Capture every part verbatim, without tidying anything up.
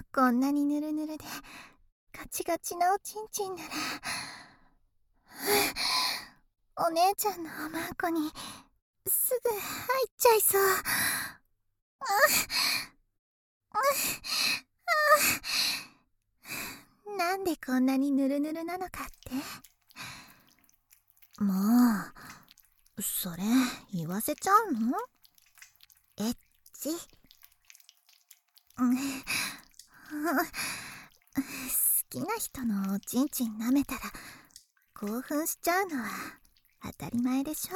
こんなにぬるぬるでガチガチなおちんちんならお姉ちゃんのおまんこにすぐ入っちゃいそう。なんでこんなにぬるぬるなのかって。もうそれ言わせちゃうの？エッチ。うん好きな人のおちんちん舐めたら興奮しちゃうのは当たり前でし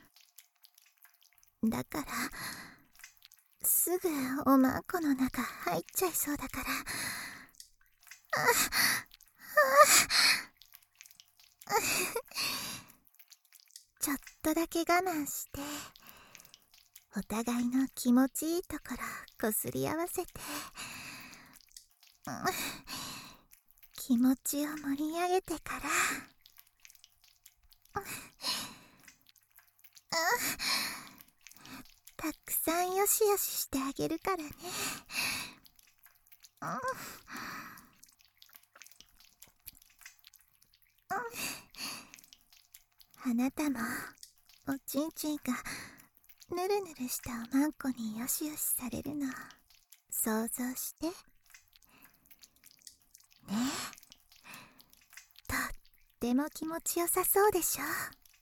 ょ。だからすぐおまんこの中入っちゃいそうだから。ああちょっとだけ我慢してお互いの気持ちいいところこすり合わせて、うん、気持ちを盛り上げてから、うん、たくさんよしよししてあげるからね。うんうん、あなたもおちんちんがぬるぬるしたおまんこによしよしされるの想像してね。えとっても気持ちよさそうでしょ。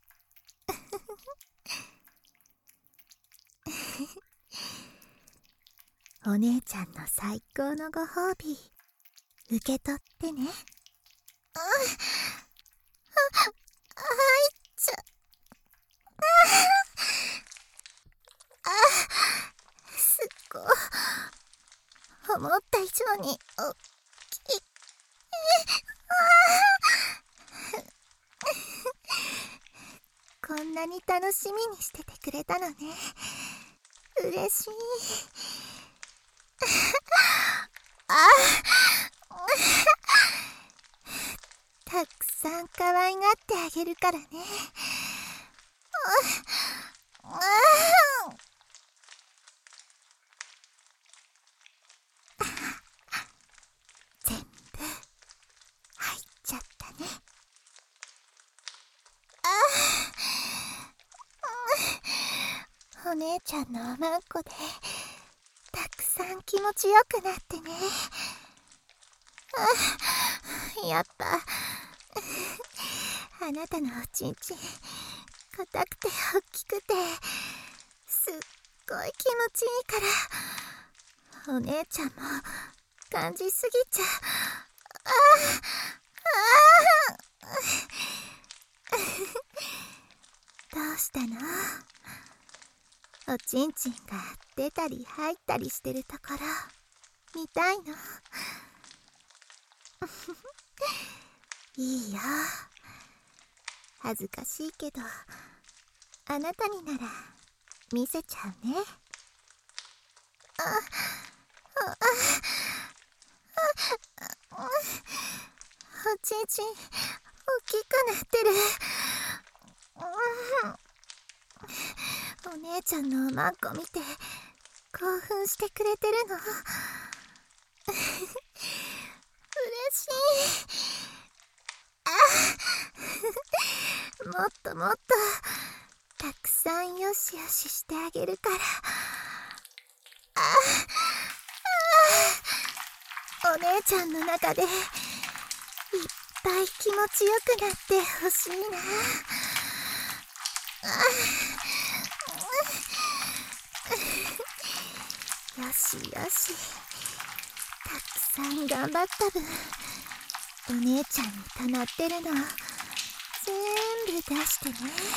お姉ちゃんの最高のご褒美受け取ってね。あああいっちゃあすっごい思った以上におっきい。こんなに楽しみにしててくれたのね。嬉しい。あたくさん可愛がってあげるからね。全部入っちゃったね。お姉ちゃんのおまんこでたくさん気持ちよくなってね。あやっぱあなたのおちんちん硬くて大きくてすっごい気持ちいいからお姉ちゃんも感じすぎちゃう。ああどうしたの？おちんちんが出たり入ったりしてるところ見たいの？いいよ。恥ずかしいけどあなたになら見せちゃうね。あああおちんちん大きくなってる。お姉ちゃんのおまんこ見て興奮してくれてるの嬉しい。あもっともっとたくさんよしよししてあげるから。ああお姉ちゃんの中でいっぱい気持ちよくなってほしいな。よしよし、たくさん頑張った分お姉ちゃんに溜まってるの全部出してね。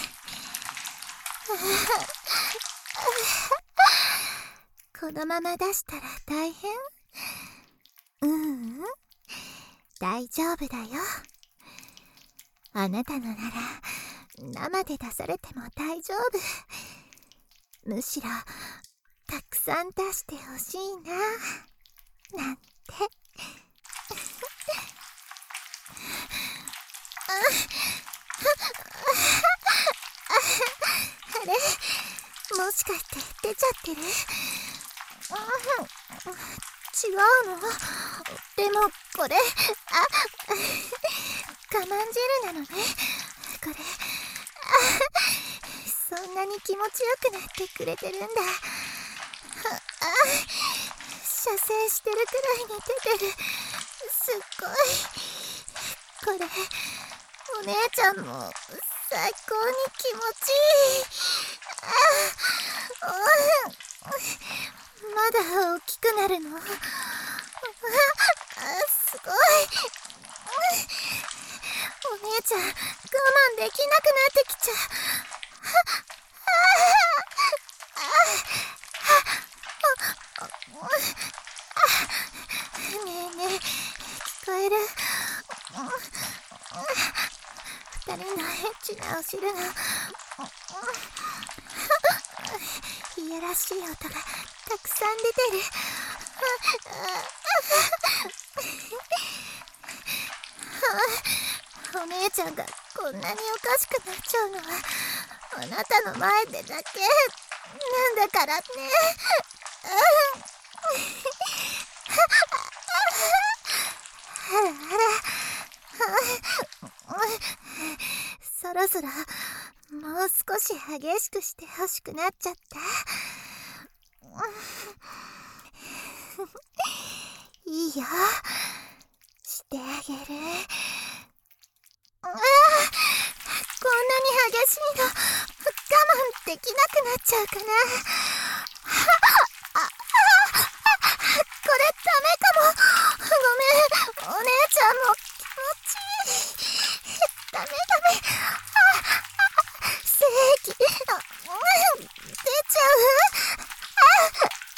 このまま出したら大変？ううん大丈夫だよ。あなたのなら生で出されても大丈夫。むしろたくさん出してほしいななんて。あれもしかして出ちゃってる？ 違うの？でもこれ、あ、我慢汁なのね、これ。そんなに気持ちよくなってくれてるんだ。あ、射精してるくらいに出てる。すっごい。これ、お姉ちゃんも最高に気持ちいい。あ、まだ大きくなるの？あ、すごい。お姉ちゃん、我慢できなくなってきちゃう。ねえねえ、聞こえる？二人のエッチなお汁のいやらしい音がたくさん出てる。お姉ちゃんがこんなにおかしくなっちゃうのはあなたの前でだけなんだからね。あらあら、そろそろもう少し激しくしてほしくなっちゃった。いいよ、してあげる。ああ、こんなに激しいの我慢できなくなっちゃうかな。ああ、これダメかも。ごめん、お姉ちゃんも気持ちいい。ダメダメ。あ、精液、あ、出ちゃう。ああ、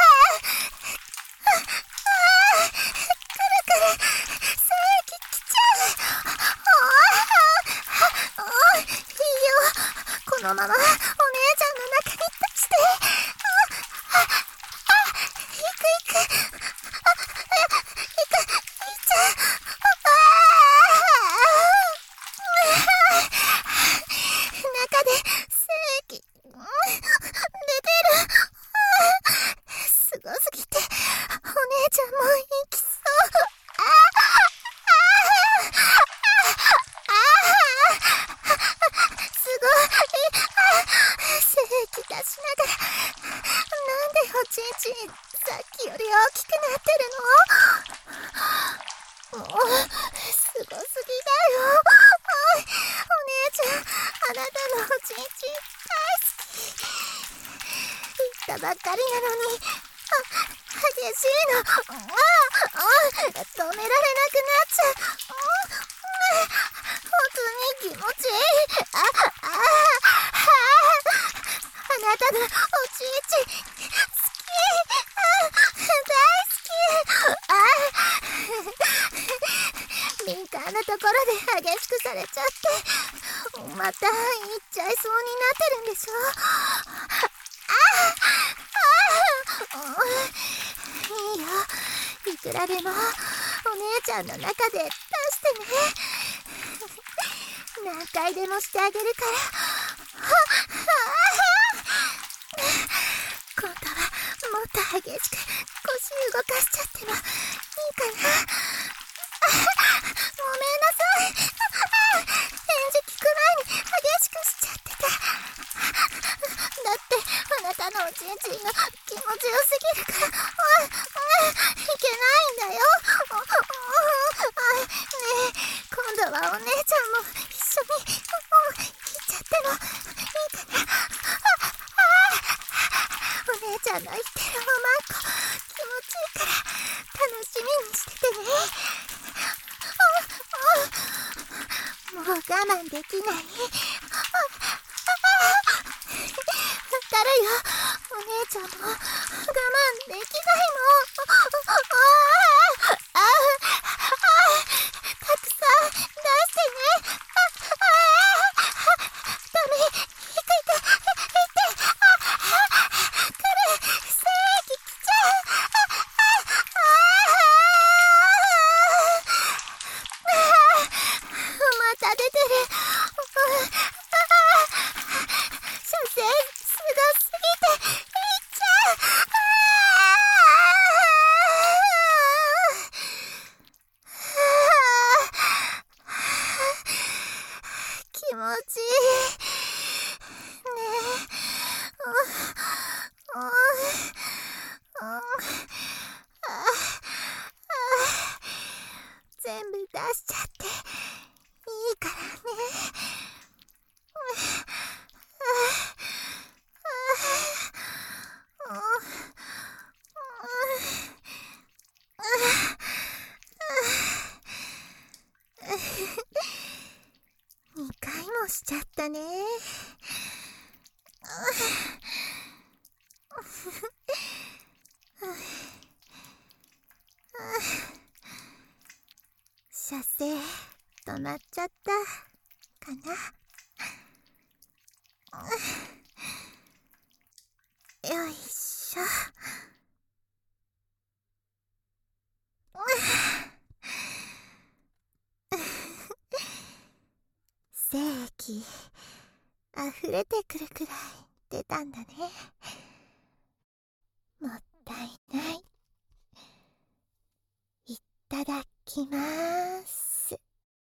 くるくる、精液来ちゃう。ああ、いいよ、このままお姉ちゃんの中に出して。ああ、いくいく、あ、いく、いっちゃう。ああ、中で精液出てる。すごすぎてお姉ちゃんも息そう。あすごい。精液出しながら、なんでおちんちんさっきより大きくなってるの？もうすごすぎだよ。お姉ちゃん、あなたのおちんちん大好き。言ったばっかりなのに、あ、激しいの。ああ、止められなくなっちゃう。本当に気持ちいい。あ、あ、あ、あなたのおちんちん好き。あ、大好き。あ、敏感なところで激しくされちゃって、また行っちゃいそうになってるんでしょ。ああ、いいよ、いくらでもお姉ちゃんの中で出してね。何回でもしてあげるから。今度はもっと激しく腰動かしちゃってもいいかな。ごめんなさい。返事聞く前に激しくしちゃってた。だってあなたのおちんちんが気持ちよすぎるから、いけないんだよ。ねえ、今度はお姉ちゃんも一緒に行っちゃってもいいかな。お姉ちゃんの言ってるおまんこ気持ちいいから楽しみにしててね。もう我慢できない。わかるよ、お姉ちゃんも我慢できないの。ああ、たくさん出してね。ダメ、いくいく、いって、くる、精液来ちゃう。また出てる。射精すごすぎていっちゃう。 ったね。射精止まっちゃったかな。よいしょ。精液溢れてくるくらい出たんだね。もったいない。いただきまーす。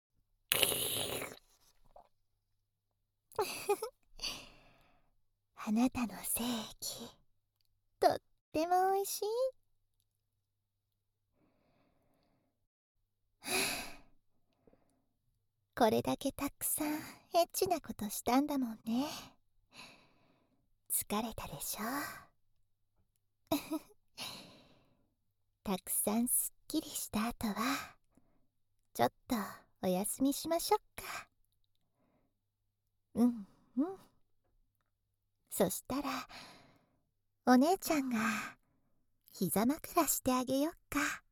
あなたの精液とってもおいしい。これだけたくさんエッチなことしたんだもんね。疲れたでしょ。たくさんすっきりした後はちょっとお休みしましょうか。うんうん。そしたらお姉ちゃんが膝枕してあげよっか。